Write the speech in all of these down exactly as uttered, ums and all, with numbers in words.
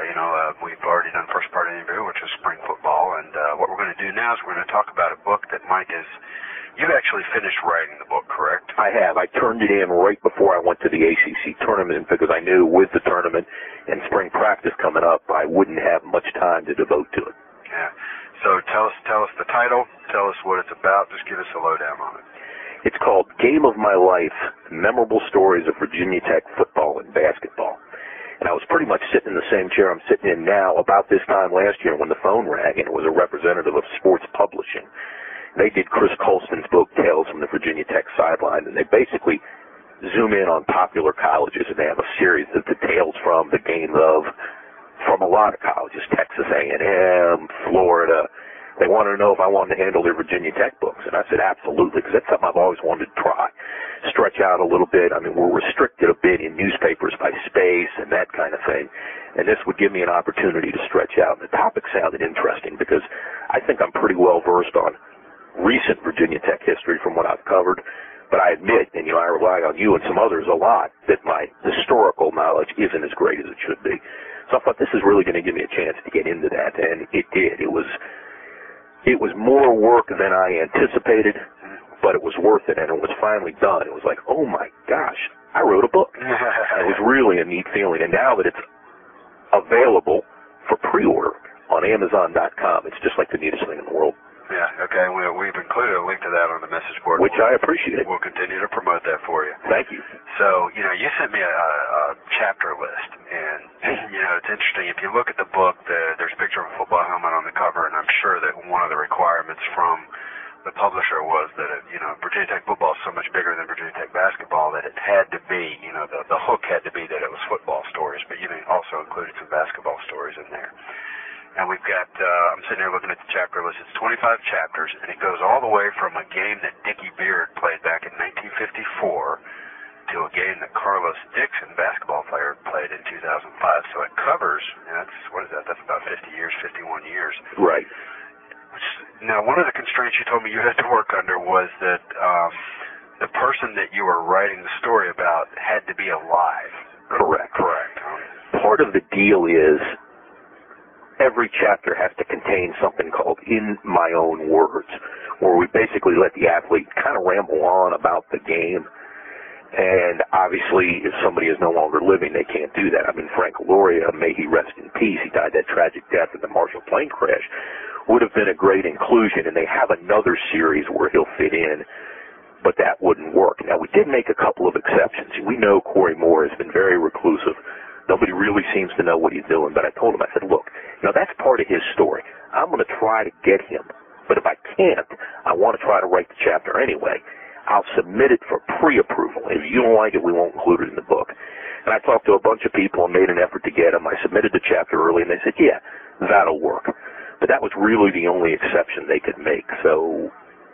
you know, uh, we've already done the first part of the interview, which is spring football, and uh, what we're going to do now is we're going to talk about a book that Mike is, you've actually finished writing the book, correct? I have. I turned it in right before I went to the A C C tournament because I knew with the tournament and spring practice coming up, I wouldn't have much time to devote to it. Yeah. So tell us, tell us the title, tell us what it's about, just give us a lowdown on it. It's called Game of My Life, Memorable Stories of Virginia Tech Football and Basketball. And I was pretty much sitting in the same chair I'm sitting in now about this time last year when the phone rang, and it was a representative of Sports Publishing. They did Chris Colston's book, Tales from the Virginia Tech Sideline, and they basically zoom in on popular colleges, and they have a series of the tales from the games of, from a lot of colleges, Texas A and M, Florida. They wanted to know if I wanted to handle their Virginia Tech books, and I said absolutely, because that's something I've always wanted to try. Stretch out a little bit. I mean, we're restricted a bit in newspapers by space and that kind of thing, and this would give me an opportunity to stretch out. And the topic sounded interesting because I think I'm pretty well versed on recent Virginia Tech history from what I've covered, but I admit, and you know, I rely on you and some others a lot, that my historical knowledge isn't as great as it should be. So I thought this is really going to give me a chance to get into that, and it did. It was It was more work than I anticipated, but it was worth it, and it was finally done. It was like, oh my gosh, I wrote a book. It was really a neat feeling, and now that it's available for pre-order on Amazon dot com, it's just like the neatest thing in the world. Yeah, okay, we, we've included a link to that on the message board. Which we'll, I appreciate. We'll continue to promote that for you. Thank you. So, you know, you sent me a, a chapter list, and, you know, it's interesting. If you look at the book, the, there's a picture of a football helmet on the cover, and I'm sure that one of the requirements from the publisher was that, it, you know, Virginia Tech football is so much bigger than Virginia Tech basketball that it had to be, you know, the, the hook had to be that it was football stories, but you also included some basketball stories in there. And we've got, uh, I'm sitting here looking at the chapter list. It's twenty-five chapters, and it goes all the way from a game that Dickie Beard played back in nineteen fifty-four to a game that Carlos Dixon, basketball player, played in two thousand five. So it covers, and that's, what is that? That's about fifty years, fifty-one years. Right. Now, one of the constraints you told me you had to work under was that um, the person that you were writing the story about had to be alive. Correct. Correct. Part of the deal is every chapter has to contain something called In My Own Words, where we basically let the athlete kind of ramble on about the game. And obviously, if somebody is no longer living, they can't do that. I mean, Frank Loria, may he rest in peace, he died that tragic death in the Marshall plane crash, would have been a great inclusion. And they have another series where he'll fit in, but that wouldn't work. Now, we did make a couple of exceptions. We know Corey Moore has been very reclusive. Nobody really seems to know what he's doing, but I told him, I said, look, you know, that's part of his story. I'm going to try to get him, but if I can't, I want to try to write the chapter anyway. I'll submit it for pre-approval. If you don't like it, we won't include it in the book. And I talked to a bunch of people and made an effort to get him. I submitted the chapter early, and they said, yeah, that'll work. But that was really the only exception they could make. So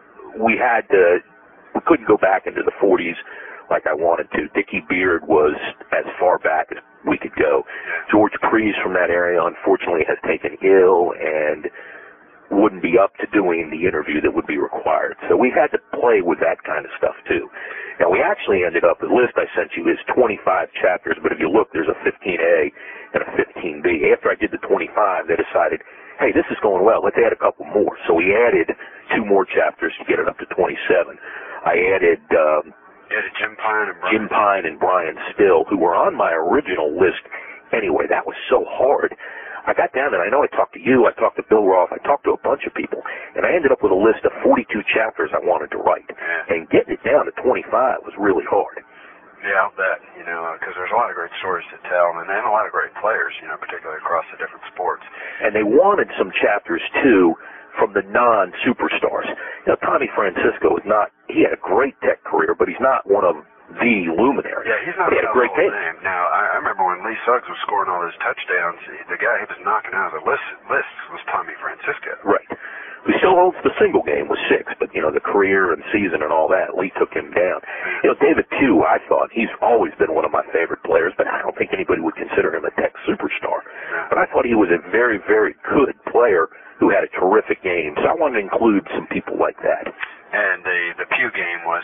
we had to, we couldn't go back into the forties like I wanted to. Dickie Beard was as far back as we could go. George Priest from that area, unfortunately, has taken ill and wouldn't be up to doing the interview that would be required. So we had to play with that kind of stuff, too. Now, we actually ended up, the list I sent you is twenty-five chapters, but if you look, there's a fifteen A and a fifteen B. After I did the twenty-five, they decided, hey, this is going well. Let's add a couple more. So we added two more chapters to get it up to twenty-seven. I added... Um, Yeah, Jim Pine and Brian. Jim Pine and Brian Still, who were on my original list anyway. That was so hard. I got down and I know I talked to you, I talked to Bill Roth, I talked to a bunch of people, and I ended up with a list of forty-two chapters I wanted to write. Yeah. And getting it down to twenty-five was really hard. Yeah, I'll bet, you know, because there's a lot of great stories to tell, and then a lot of great players, you know, particularly across the different sports. And they wanted some chapters, too, from the non-superstars. You know, Tommy Francisco is not, he had a great Tech career, but he's not one of the luminaries. Yeah, he's not he had a great game. Name. Now, I, I remember when Lee Suggs was scoring all those touchdowns, the guy he was knocking out of the list, list was Tommy Francisco. Right. Who still holds the single game with six, but, you know, the career and season and all that, Lee took him down. You know, David Pugh, I thought, he's always been one of my favorite players, but I don't think anybody would consider him a Tech superstar. Yeah. But I thought he was a very, very good player who had a terrific game, so I wanted to include some people like that. And the the Pugh game was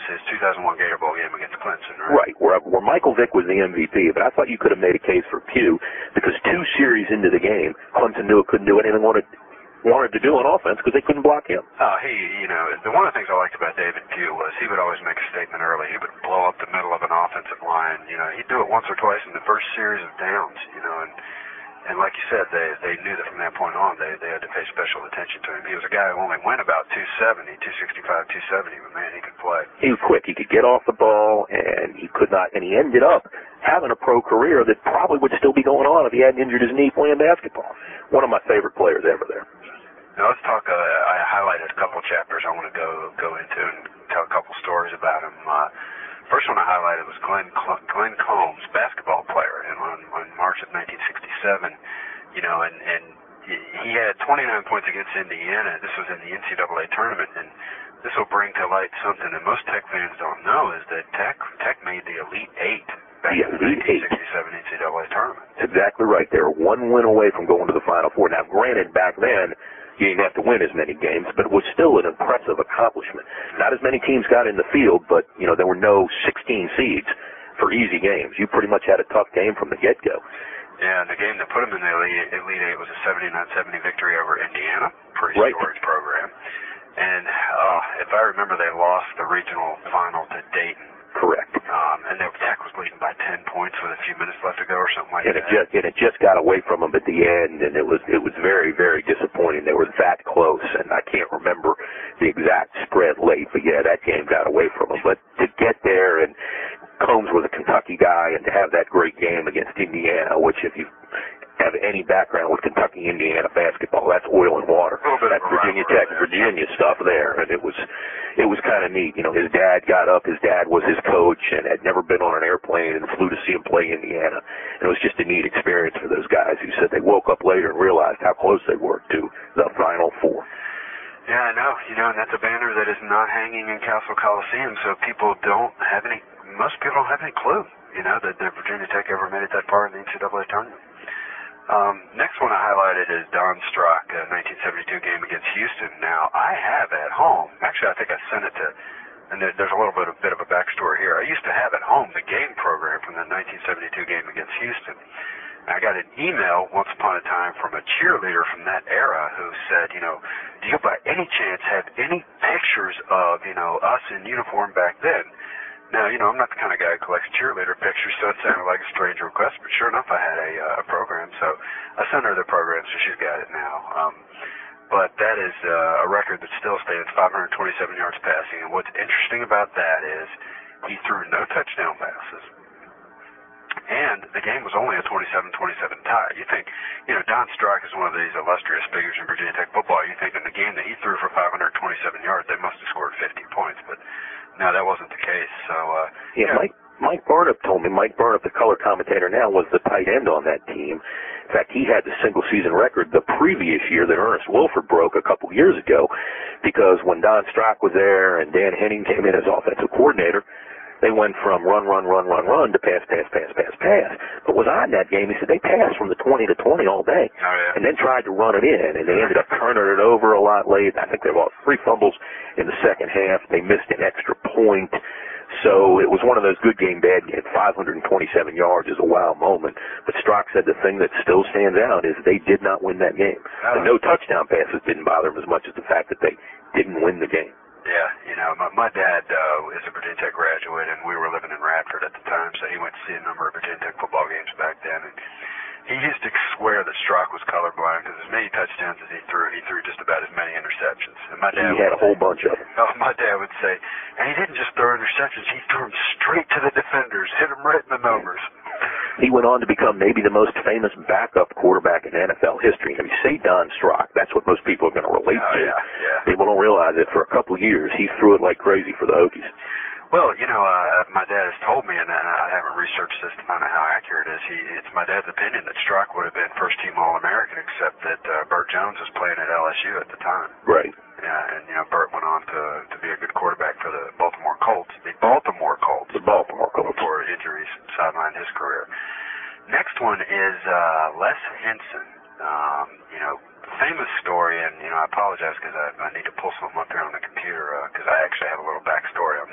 his two thousand one Gator Bowl game against Clemson, right? Right, where, where Michael Vick was the M V P, but I thought you could have made a case for Pugh because two series into the game, Clemson knew it couldn't do anything wanted, wanted to do on offense because they couldn't block him. Oh, he, you know, the one of the things I liked about David Pugh was he would always make a statement early. He would blow up the middle of an offensive line. You know, he'd do it once or twice in the first series of downs, you know, and And like you said, they they knew that from that point on, they they had to pay special attention to him. He was a guy who only went about two seventy, two sixty-five, two seventy, but man, he could play. He was quick. He could get off the ball, and he could not. And he ended up having a pro career that probably would still be going on if he hadn't injured his knee playing basketball. One of my favorite players ever there. Now let's talk. Uh, I highlighted a couple chapters I want to go go into and tell a couple stories about him. Uh, First one I highlighted was Glenn Glenn Combs, basketball player, and on, on March of nineteen sixty-seven, you know, and, and he had twenty-nine points against Indiana. This was in the N C double A tournament, and this will bring to light something that most Tech fans don't know is that Tech Tech made the Elite Eight back the in the Elite nineteen sixty-seven N C double A tournament. That's exactly right. They were one win away from going to the Final Four. Now, granted, back then, you didn't have to win as many games, but it was still an impressive accomplishment. Not as many teams got in the field, but, you know, there were no sixteen seeds for easy games. You pretty much had a tough game from the get-go. Yeah, and the game that put them in the Elite, Elite Eight was a seventy-nine seventy victory over Indiana, pretty right. storied program. And uh, if I remember, they lost the regional final to Dayton. Correct. Um, and their Tech was leading by ten points with a few minutes left to go or something like and that. It just, and it just got away from them at the end, and it was it was very, very disappointing. They were that close, and I can't remember the exact spread late, but yeah, that game got away from them. But to get there, and Combs was a Kentucky guy, and to have that great game against Indiana, which if you have any background with Kentucky, Indiana basketball, that's oil and water. That's Virginia Tech, Virginia stuff there, and it was it was kind of neat. You know, his dad got up. His dad was his coach and had never been on an airplane and flew to see him play Indiana. And it was just a neat experience for those guys who said they woke up later and realized how close they were to the Final Four. Yeah, I know. You know, and that's a banner that is not hanging in Castle Coliseum, so people don't have any, most people don't have any clue, you know, that, that Virginia Tech ever made it that far in the N C double A tournament. Um, next one I highlighted is Don Strock, uh, nineteen seventy-two game against Houston. Now, I have at home, actually I think I sent it to, and there, there's a little bit of, bit of a backstory here. I used to have at home the game program from the nineteen seventy-two game against Houston. I got an email once upon a time from a cheerleader from that era who said, you know, do you by any chance have any pictures of, you know, us in uniform back then? Now, you know, I'm not the kind of guy who collects cheerleader pictures, so it sounded like a strange request, but sure enough, I had a, uh, a program, so I sent her the program, so she's got it now. Um, but that is uh, a record that still stands, five hundred twenty-seven yards passing, and what's interesting about that is he threw no touchdown passes, and the game was only a twenty-seven twenty-seven tie. You think, you know, Don Strock is one of these illustrious figures in Virginia Tech football. You think in the game that he threw for five hundred twenty-seven yards, they must have scored fifty points, but no, that wasn't the case. So, uh, yeah, yeah, Mike Mike Burnip told me, Mike Burnip, the color commentator now, was the tight end on that team. In fact, he had the single-season record the previous year that Ernest Wilford broke a couple years ago, because when Don Strock was there and Dan Henning came in as offensive coordinator, they went from run, run, run, run, run to pass, pass, pass, pass, pass. But was on that game, he said they passed from the twenty to twenty all day, oh, yeah. and then tried to run it in, and they ended up turning it over a lot late. I think they lost three fumbles in the second half. They missed an extra point. So it was one of those good game, bad game. five hundred twenty-seven yards is a wow moment. But Strock said the thing that still stands out is they did not win that game. Oh. The no touchdown passes didn't bother them as much as the fact that they didn't win the game. Yeah, you know, my, my dad uh, is a Virginia Tech graduate, and we were living in Radford at the time, so he went to see a number of Virginia Tech football games back then. And he used to swear that Strock was colorblind because as many touchdowns as he threw, he threw just about as many interceptions. And my dad he had a say, whole bunch of them. Oh, my dad would say, and he didn't just throw interceptions, he threw them straight to the defenders, hit them right in the numbers. He went on to become maybe the most famous backup quarterback in N F L history. If you say Don Strock, that's what most people are going to relate oh, to. Yeah, yeah. People don't realize that for a couple of years, he threw it like crazy for the Hokies. Well, you know, uh, my dad has told me, and I haven't researched this to find out how accurate it is, he, it's my dad's opinion that Strock would have been first-team All-American, except that uh, Burt Jones was playing at L S U at the time. Right. Yeah, and, you know, Burt went on to, to be a good quarterback for the Baltimore Colts. The Baltimore Colts. The Baltimore Colts. Before injuries sidelined his career. Next one is uh, Les Henson. Um, you know, famous story, and, you know, I apologize because I, I need to pull something up here on the computer because uh, I actually have a little backstory on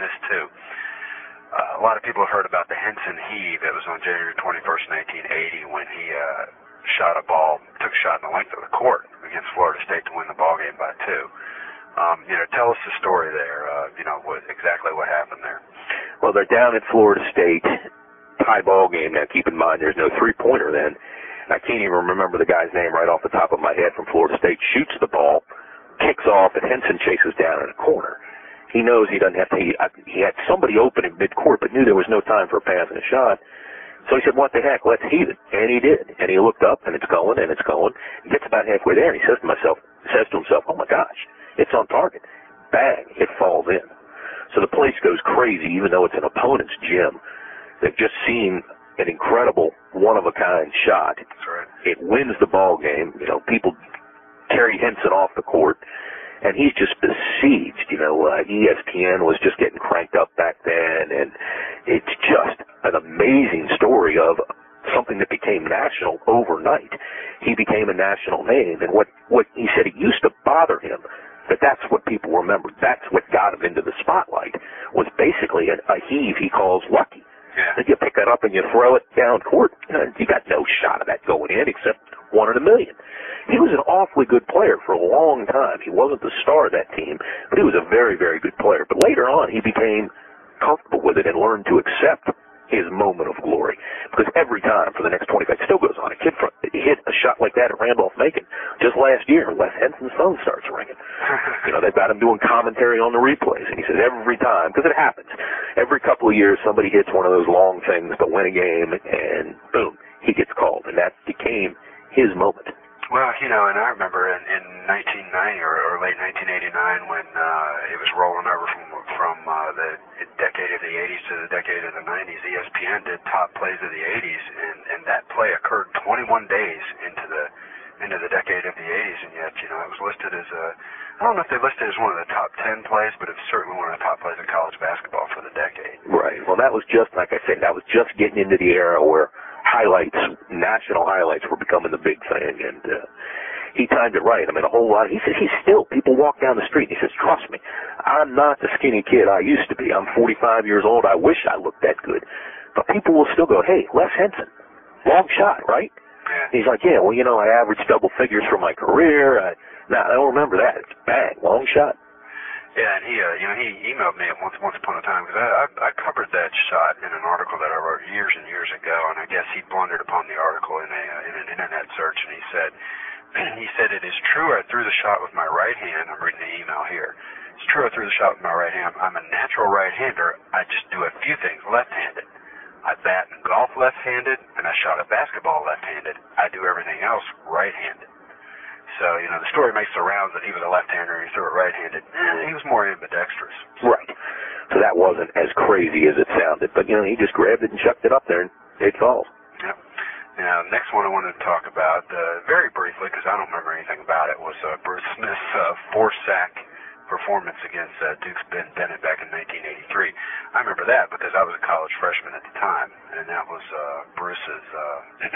this too. Uh, a lot of people have heard about the Henson heave. It was on January twenty-first, nineteen eighty, when he uh, shot a ball, took a shot in the length of the court against Florida State to win the ball game by two. Um, you know, tell us the story there. Uh, you know, what exactly what happened there. Well, they're down at Florida State, tie ball game. Now, keep in mind, there's no three-pointer then. I can't even remember the guy's name right off the top of my head from Florida State. Shoots the ball, kicks off, and Henson chases down in a corner. He knows he doesn't have to. He, he had somebody open in midcourt, but knew there was no time for a pass and a shot. So he said, "What the heck? Let's heave it." And he did. And he looked up, and it's going, and it's going. He gets about halfway there, and he says to myself, says to himself, "Oh my gosh, it's on target." Bang! It falls in. So the place goes crazy, even though it's an opponent's gym. They've just seen an incredible, one-of-a-kind shot. That's right. It wins the ball game. You know, people carry Henson off the court, and he's just besieged. You know, uh, E S P N was just getting cranked up back then, and it's just an amazing story of something that became national overnight. He became a national name, and what, what he said, it used to bother him, but that's what people remembered. That's what got him into the spotlight, was basically a, a heave he calls lucky. Yeah. And you pick it up and you throw it down court, and you got no shot of that going in except one in a million. He was an awfully good player for a long time. He wasn't the star of that team, but he was a very, very good player. But later on, he became comfortable with it and learned to accept his moment of glory. Because every time for the next twenty-five, it still goes on. A kid from, hit a shot like that at Randolph-Macon just last year. Les Henson's phone starts ringing. You know, they've got him doing commentary on the replays. And he says every time, because it happens, every couple of years somebody hits one of those long things to win a game, and boom, he gets called. And that became his moment. Well, you know, and I remember in, in nineteen ninety or, or late nineteen eighty-nine when uh, it was rolling over from from uh, the decade of the eighties to the decade of the nineties, E S P N did top plays of the eighties, and, and that play occurred twenty-one days into the into the decade of the eighties, and yet, you know, it was listed as a, I don't know if they listed as one of the top ten plays, but it's certainly one of the top plays in college basketball for the decade. Right. Well, that was just, like I said, that was just getting into the era where highlights, national highlights were becoming the big thing, and uh, he timed it right. I mean, a whole lot. He says he's still, people walk down the street, and he says, "Trust me, I'm not the skinny kid I used to be. I'm forty-five years old. I wish I looked that good." But people will still go, "Hey, Les Henson, long shot, right?" Yeah. He's like, "Yeah, well, you know, I averaged double figures for my career. I, now, I don't remember that. It's bang, long shot." Yeah, and he, uh, you know, he emailed me once, once upon a time, because I, I, I covered that shot in an article that I wrote years and years ago, and I guess he blundered upon the article in a uh, in an internet search, and he said, he said, "It is true I threw the shot with my right hand." I'm reading the email here. "It's true I threw the shot with my right hand. I'm a natural right-hander. I just do a few things left-handed. I bat and golf left-handed, and I shot a basketball left-handed. I do everything else right-handed." So, you know, the story makes the rounds that he was a left-hander and he threw it right-handed. Eh, he was more ambidextrous. Right. So that wasn't as crazy as it sounded. But, you know, he just grabbed it and chucked it up there, and it falls. Yep. Now, next one I wanted to talk about, uh, very briefly, because I don't remember anything about it, was uh, Bruce Smith's uh, four-sack performance against uh, Duke's Ben Bennett back in nineteen eighty-three. I remember that because I was a college freshman at the time, and that was uh, Bruce's uh,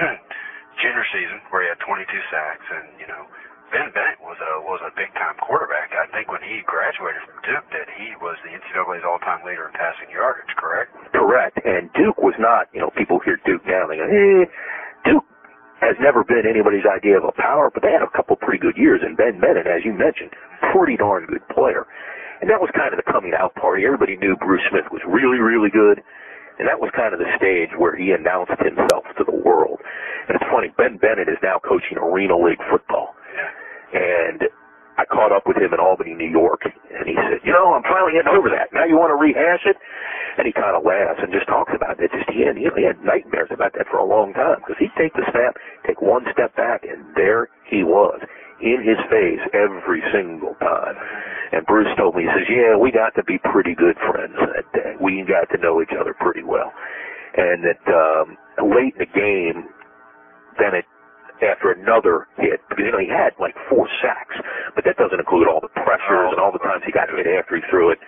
junior season where he had twenty-two sacks, and, you know, Ben Bennett was a was a big time quarterback. I think when he graduated from Duke, that he was the N C double A's all time leader in passing yardage. Correct? Correct. And Duke was not. You know, people hear Duke now, they go, "Eh." Duke has never been anybody's idea of a power, but they had a couple pretty good years. And Ben Bennett, as you mentioned, pretty darn good player. And that was kind of the coming out party. Everybody knew Bruce Smith was really, really good. And that was kind of the stage where he announced himself to the world. And it's funny, Ben Bennett is now coaching Arena League football. And I caught up with him in Albany, New York, and he said, "You know, I'm finally getting over that. Now you want to rehash it?" And he kind of laughs and just talks about it. Just he had, he had nightmares about that for a long time, because he'd take the snap, take one step back, and there he was, in his face every single time. And Bruce told me, he says, "Yeah, we got to be pretty good friends that day. We got to know each other pretty well." And that um, late in the game, Bennett, after another hit, because, you know, he had like four sacks, but that doesn't include all the pressures and all the times he got hit after he threw it.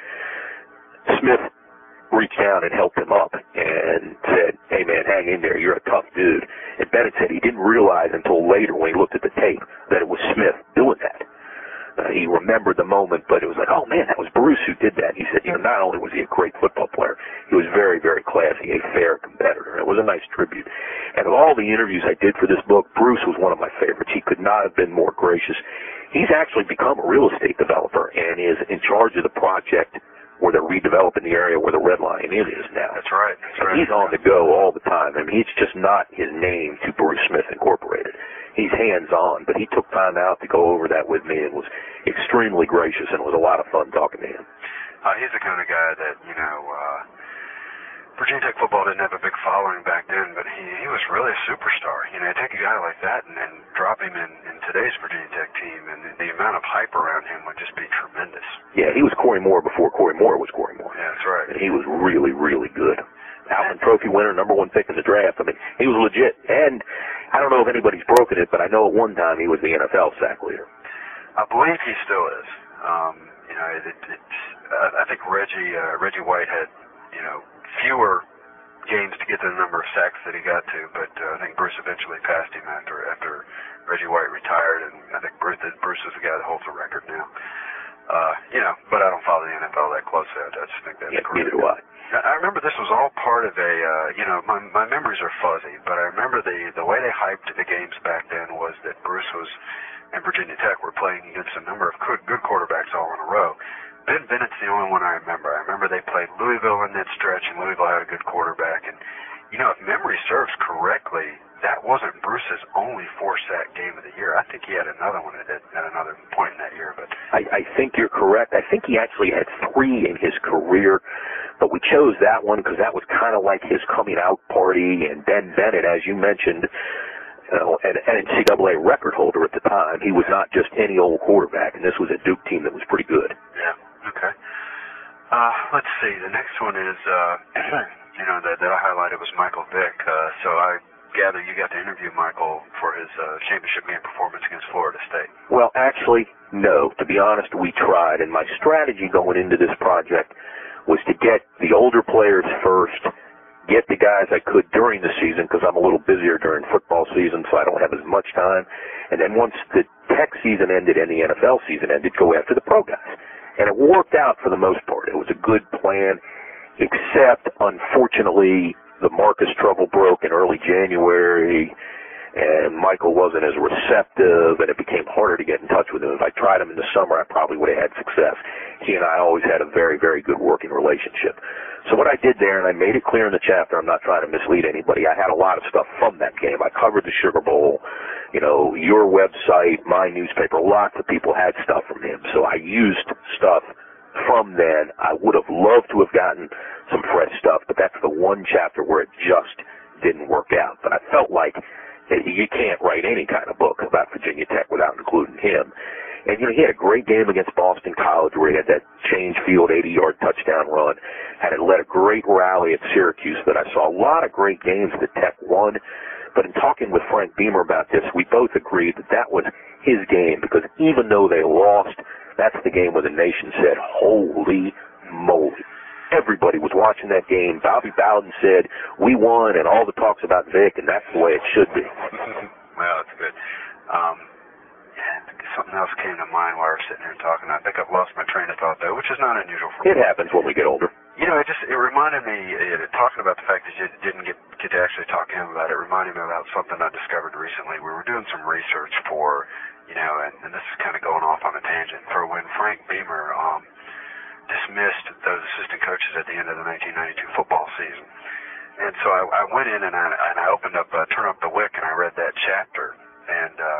Smith reached down and helped him up and said, "Hey, man, hang in there. You're a tough dude." And Bennett said he didn't realize until later when he looked at the tape that it was Smith doing that. Uh, he remembered the moment, but it was like, oh, man, that was Bruce who did that. He said, you know, not only was he a great football player, he was very, very classy, a fair competitor. It was a nice tribute. And of all the interviews I did for this book, Bruce was one of my favorites. He could not have been more gracious. He's actually become a real estate developer and is in charge of the project where they're redeveloping the area where the Red Lion Inn is now. That's right. That's and right. He's on the go all the time. I mean, he's just not his name to Bruce Smith Incorporated. He's hands-on, but he took time out to go over that with me and was extremely gracious, and it was a lot of fun talking to him. Uh, he's the kind of guy that, you know, uh, Virginia Tech football didn't have a big following back then, but he, he was really a superstar. You know, take a guy like that and, and drop him in, in today's Virginia Tech team, and the, the amount of hype around him would just be tremendous. Yeah, he was Corey Moore before Corey Moore was Corey Moore. Yeah, that's right. And he was really, really good. Outland Trophy winner, number one pick in the draft. I mean, he was legit. And I don't know if anybody's broken it, but I know at one time he was the N F L sack leader. I believe he still is. Um, you know, it, it, it's. Uh, I think Reggie uh, Reggie White had, you know, fewer games to get to the number of sacks that he got to, but uh, I think Bruce eventually passed him after after Reggie White retired, and I think Bruce, Bruce is the guy that holds the record now. Uh, you know, but I don't follow the N F L that closely. I just think that's yeah, great. Neither do I. I remember this was all part of a, uh, you know, my my memories are fuzzy, but I remember the the way they hyped the games back then was that Bruce was and Virginia Tech were playing against a number of good, good quarterbacks all in a row. Ben Bennett's the only one I remember. I remember they played Louisville in that stretch, and Louisville had a good quarterback. And, you know, if memory serves correctly, that wasn't Bruce's only four-sack game of the year. I think he had another one at, at another point in that year. But I, I think you're correct. I think he actually had three in his career, but we chose that one because that was kind of like his coming-out party. And Ben Bennett, as you mentioned, you know, an N C double A record holder at the time. He was not just any old quarterback, and this was a Duke team that was pretty good. Yeah, okay. Uh, let's see. The next one is, uh, you know, that, that I highlighted was Michael Vick. Uh, so I gather you got to interview Michael for his uh, championship game performance against Florida State. Well, actually, no. To be honest, we tried, and my strategy going into this project was to get the older players first, get the guys I could during the season because I'm a little busier during football season, so I don't have as much time. And then once the Tech season ended and the N F L season ended, go after the pro guys. And it worked out for the most part. It was a good plan, except, unfortunately, the Marcus trouble broke in early January, and Michael wasn't as receptive, and it became harder to get in touch with him. If I tried him in the summer, I probably would have had success. He and I always had a very, very good working relationship. So what I did there, and I made it clear in the chapter, I'm not trying to mislead anybody, I had a lot of stuff from that game. I covered the Sugar Bowl, you know, your website, my newspaper, lots of people had stuff from him. So I used stuff from then. I would have loved to have gotten some fresh stuff, but that's the one chapter where it just didn't work out. But I felt like you can't write any kind of book about Virginia Tech without including him. And, you know, he had a great game against Boston College where he had that change field eighty-yard touchdown run, and it led a great rally at Syracuse that I saw. A lot of great games that Tech won, but in talking with Frank Beamer about this, we both agreed that that was his game because even though they lost, that's the game where the nation said, holy moly. Everybody was watching that game. Bobby Bowden said, we won, and all the talk's about Vic, and that's the way it should be. Well, that's good. Um, something else came to mind while we were sitting here talking. I think I've lost my train of thought, though, which is not unusual for me. It happens when we get older. You know, it just it reminded me, uh, talking about the fact that you didn't get, get to actually talk to him about it, reminded me about something I discovered recently. We were doing some research for, you know, and, and this is kind of going off on a tangent, for when Frank Beamer um, dismissed those assistant coaches at the end of the nineteen ninety-two football season. And so I, I went in and I, and I opened up, uh, turned up the wick, and I read that chapter. And, uh,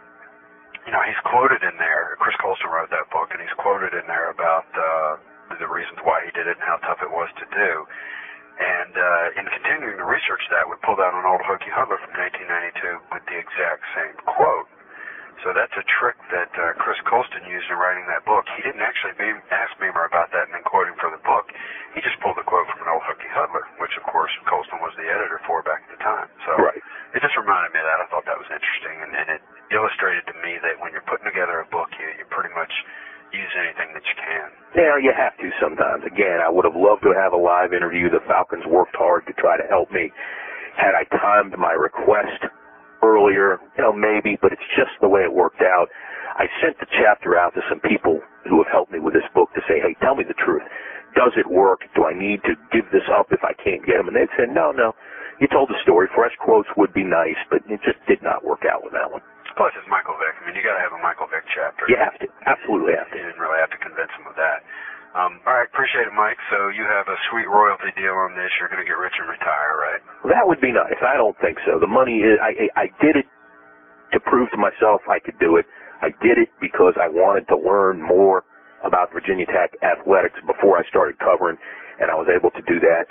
you know, he's quoted in there, Chris Colston wrote that book, and he's quoted in there about uh, the reasons why he did it and how tough it was to do. And uh, in continuing to research that, we pulled out an old Hokey Hudler from nineteen ninety-two with the exact same quote. So that's a trick that uh, Chris Colston used in writing that book. He didn't actually be, ask Beamer about that and then quote him for the book. He just pulled the quote from an old Hokey Hudler, which, of course, Colston was the editor for back at the time. So right. It just reminded me of that. I thought that was interesting, and, and it illustrated to me that when you're putting together a book, you, you pretty much use anything that you can. Yeah, you have to sometimes. Again, I would have loved to have a live interview. The Falcons worked hard to try to help me. Had I timed my request earlier, you know, maybe, but it's just the way it worked out. I sent the chapter out to some people who have helped me with this book to say, hey, tell me the truth. Does it work? Do I need to give this up if I can't get them? And they said, no, no. You told the story. Fresh quotes would be nice, but it just did not work out with that one. Plus, it's Michael Vick. I mean, you got to have a Michael Vick chapter. You have to. Absolutely have to. You didn't really have to convince him of that. Um, all right, appreciate it, Mike. So you have a sweet royalty deal on this. You're going to get rich and retire, right? Well, that would be nice. I don't think so. The money is, I, I, I did it to prove to myself I could do it. I did it because I wanted to learn more about Virginia Tech athletics before I started covering, and I was able to do that.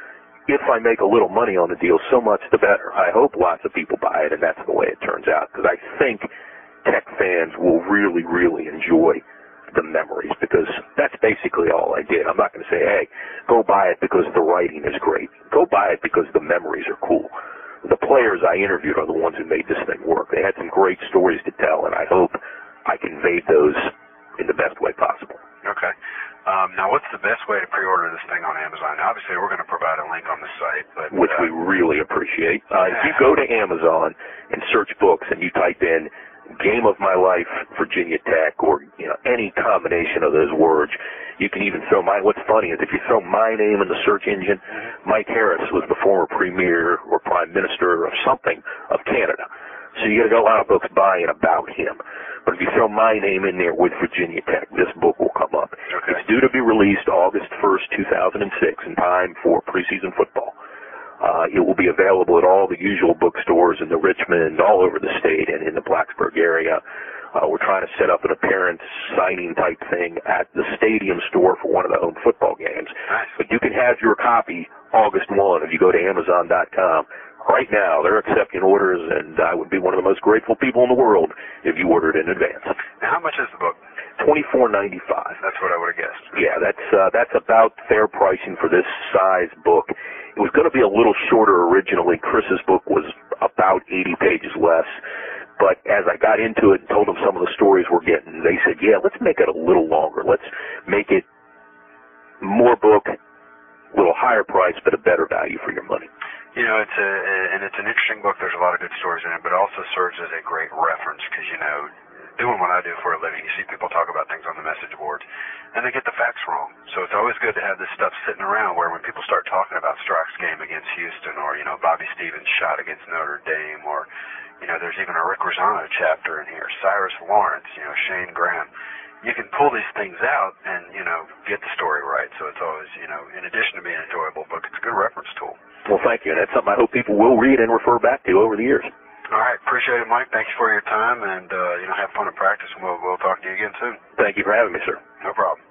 If I make a little money on the deal, so much the better. I hope lots of people buy it, and that's the way it turns out, because I think Tech fans will really, really enjoy the memories, because that's basically all I did. I'm not going to say, hey, go buy it because the writing is great. Go buy it because the memories are cool. The players I interviewed are the ones who made this thing work. They had some great stories to tell, and I hope I conveyed those in the best way possible. Okay. Um, now, what's the best way to pre-order this thing on Amazon? Obviously, we're going to provide a link on the site, but which uh, we really appreciate. Uh, if you go to Amazon and search books and you type in Game of My Life, Virginia Tech, or you know any combination of those words, you can even throw my. What's funny is if you throw my name in the search engine, mm-hmm. Mike Harris was the former premier or prime minister of something of Canada. So you get a lot of books by and about him. But if you throw my name in there with Virginia Tech, this book will come up. Okay. It's due to be released August first, two thousand six, in time for preseason football. Uh, it will be available at all the usual bookstores in the Richmond, all over the state, and in the Blacksburg area. Uh, we're trying to set up an appearance signing type thing at the stadium store for one of the home football games. Nice. But you can have your copy August first if you go to Amazon dot com. Right now, they're accepting orders, and I would be one of the most grateful people in the world if you ordered in advance. Now, how much is the book? twenty-four ninety-five. That's what I would have guessed. Yeah, that's uh, that's about fair pricing for this size book. It was going to be a little shorter originally. Chris's book was about eighty pages less. But as I got into it and told them some of the stories we're getting, they said, yeah, let's make it a little longer. Let's make it more book, a little higher price, but a better value for your money. You know, it's a, and it's an interesting book. There's a lot of good stories in it, but it also serves as a great reference because, you know, doing what I do for a living, you see people talk about things on the message boards, and they get the facts wrong. So it's always good to have this stuff sitting around where when people start talking about Strock's game against Houston or, you know, Bobby Stevens' shot against Notre Dame or, you know, there's even a Rick Rosano chapter in here, Cyrus Lawrence, you know, Shane Graham. You can pull these things out and, you know, get the story right. So it's always, you know, in addition to being an enjoyable book, it's a good reference tool. Well, thank you. And that's something I hope people will read and refer back to over the years. All right. Appreciate it, Mike. Thank you for your time. And, uh, you know, have fun at practice. And we'll, we'll talk to you again soon. Thank you for having me, sir. No problem.